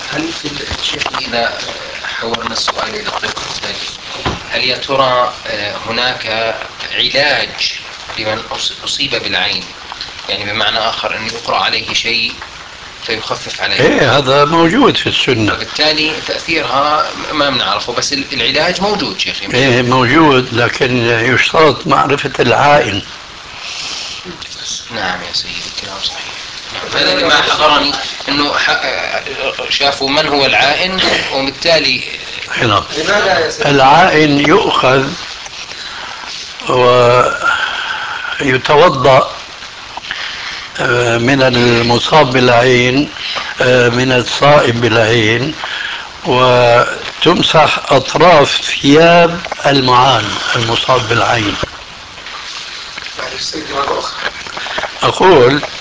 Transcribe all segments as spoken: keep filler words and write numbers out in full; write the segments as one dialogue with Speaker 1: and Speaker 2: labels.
Speaker 1: هل في الشيخ إذا حولنا السؤال إلى الطريقة الثانية، هل يا ترى هناك علاج لمن أصيب بالعين؟ يعني بمعنى آخر أن يقرأ عليه شيء فيخفف عليه.
Speaker 2: إيه هذا موجود في السنة.
Speaker 1: فبالتالي تأثيرها ما بنعرفه، بس العلاج موجود شيخ.
Speaker 2: إيه موجود، لكن يشترط معرفة العائن.
Speaker 1: نعم يا سيدي الكلام صحيح. نعم. هذا اللي ما حضرني أنه شافوا من هو العائن وبالتالي
Speaker 2: هنا العائن يؤخذ ويتوضأ من المصاب بالعين، من الصائب بالعين، وتمسح أطراف ثياب المعان المصاب بالعين. أقول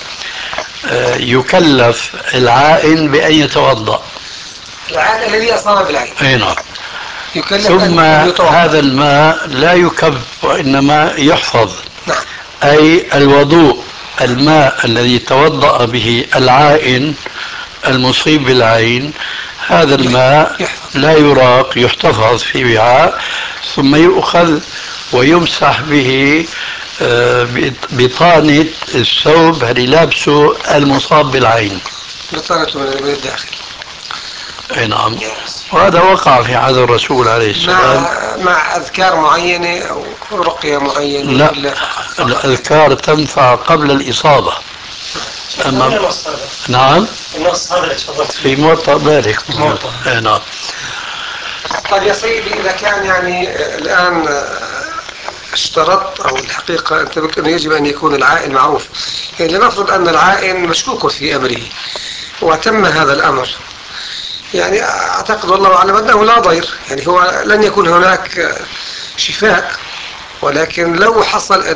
Speaker 2: يكلف العائن بأن يتوضأ،
Speaker 3: العائن الذي أصاب بالعين.
Speaker 2: أي نعم.
Speaker 3: يكلف
Speaker 2: ثم
Speaker 3: أن يتوضأ.
Speaker 2: هذا الماء لا يكب وإنما يحفظ.
Speaker 3: نعم.
Speaker 2: أي الوضوء، الماء الذي توضأ به العائن المصيب بالعين، هذا الماء لا يراق، يحتفظ في وعاء، ثم يؤخذ ويمسح به بطانة الثوب اللي لابسه المصاب بالعين.
Speaker 3: بطانته من الداخل.
Speaker 2: اي نعم. وهذا وقع في عهد الرسول عليه السلام.
Speaker 3: مع, مع أذكار معينة أو رقية معينة؟
Speaker 2: لا،
Speaker 3: ولا فقط؟
Speaker 2: الأذكار تنفع قبل الإصابة. أما نعم
Speaker 3: النص هذا اللي تفضلت
Speaker 2: في موطأ مالك. اي نعم.
Speaker 3: طيب يا سيدي، إذا كان يعني الآن اشترطت، أو الحقيقة أنت بك أنه يجب أن يكون العائن معروف، يعني لنفرض أن العائن مشكوك في أمره وتم هذا الأمر، يعني أعتقد والله أعلم أنه لا ضير، يعني هو لن يكون هناك شفاء، ولكن لو حصل